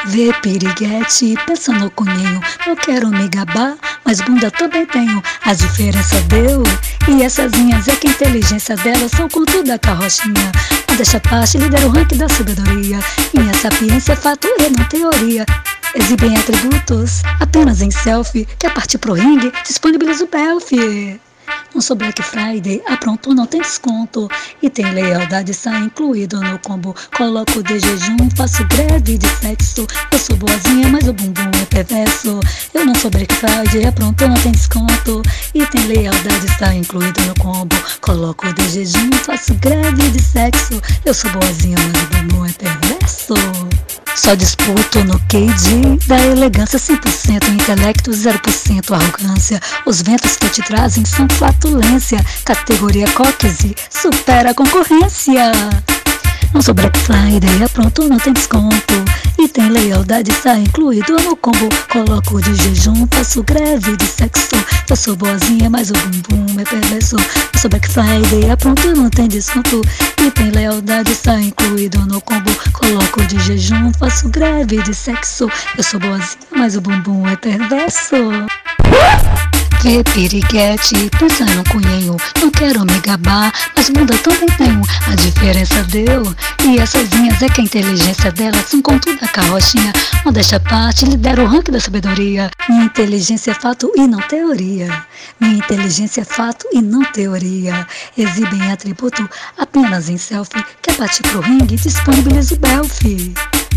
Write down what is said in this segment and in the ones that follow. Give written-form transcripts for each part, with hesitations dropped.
Vê piriguete, pensa no cunhinho. Não quero me gabar, mas bunda também tenho. A diferença deu, e essas linhas é que a inteligência delas são com tudo a carrochinha. Modéstia à parte, lidera o ranking da sabedoria. Minha sapiência é fato e não teoria. Exibem atributos apenas em selfie. Quer partir pro ringue? Disponibiliza o Belfi. Não sou Black Friday, apronto, não tem desconto. E tem lealdade, está incluído no combo. Coloco de jejum, faço greve de sexo. Eu sou boazinha, mas o bumbum é perverso. Eu não sou Black Friday, apronto, não tem desconto. E tem lealdade, está incluído no combo. Coloco de jejum, faço greve de sexo. Eu sou boazinha, mas o bumbum é perverso. Só disputo no KD da elegância 100%, intelecto 0% arrogância. Os ventos que te trazem são flatulência. Categoria cóquese, supera a concorrência. Não sou Black Friday, pronto, não tem desconto. E tem lealdade, está incluído no combo. Coloco de jejum, faço greve de sexo. Eu sou boazinha, mas o bumbum é perverso. Não sou Black Friday, pronto, não tem desconto. E tem lealdade, está incluído no combo. Coloco de jejum, faço greve de sexo. Eu sou boazinha, mas o bumbum é perverso. Vê piriguete, pensa no cunhinho. Não quero me gabar, mas bunda também tenho. A diferença deu, e essas linhas é que a inteligência delas são com tudo a carrochinha. Modéstia à parte, lidera o ranking da sabedoria. Minha inteligência é fato e não teoria. Minha inteligência é fato e não teoria. Exibem atributo apenas em selfie. Quer partir pro ringue? Disponibiliza o Belfi.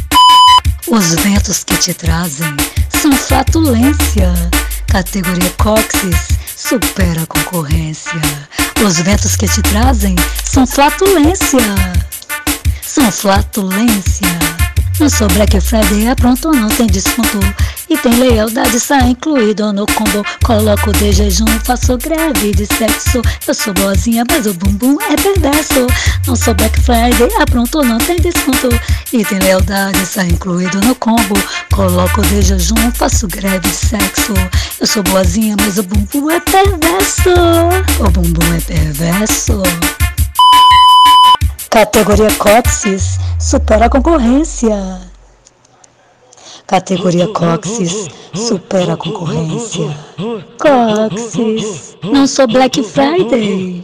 Os ventos que te trazem são flatulência. Categoria cóccix, supera a concorrência. Os ventos que te trazem são flatulência. São flatulência. Não sou Black Friday, pronto, não tem desconto. E tem lealdade, está incluído no combo. Coloco de jejum, faço greve de sexo. Eu sou boazinha, mas o bumbum é perverso. Não sou Black Friday, pronto, não tem desconto. E tem lealdade, está incluído no combo. Coloco de jejum, faço greve de sexo. Eu sou boazinha, mas o bumbum é perverso. O bumbum é perverso. Categoria cóccix, supera a concorrência. Categoria cóccix, supera a concorrência. Cóccix, não sou Black Friday.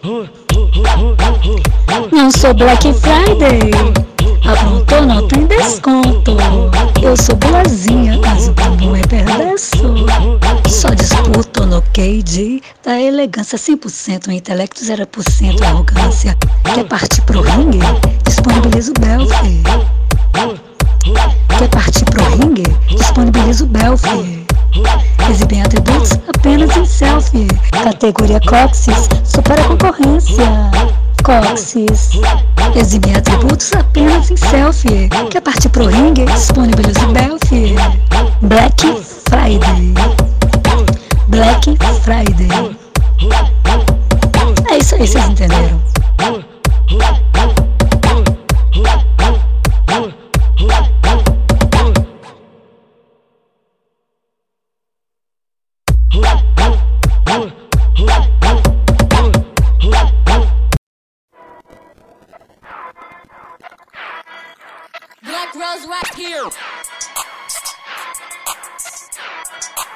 Não sou Black Friday. Aprontou, não tem desconto. Eu sou boazinha, mas o bumbum é perverso. Só disputo no KD da elegância 100%, intelecto 0% arrogância. Quer partir pro ringue? Disponibiliza o Belfi. Quer partir pro ringue? Disponibiliza o Belfi. Exibem atributos apenas em selfie. Categoria cóccix, supera a concorrência. Cóccix, exibem atributos apenas em selfie. Quer partir pro ringue? Disponibiliza o Belfi. Black Friday. Black Friday. É isso aí, vocês entenderam? Black Rose right here.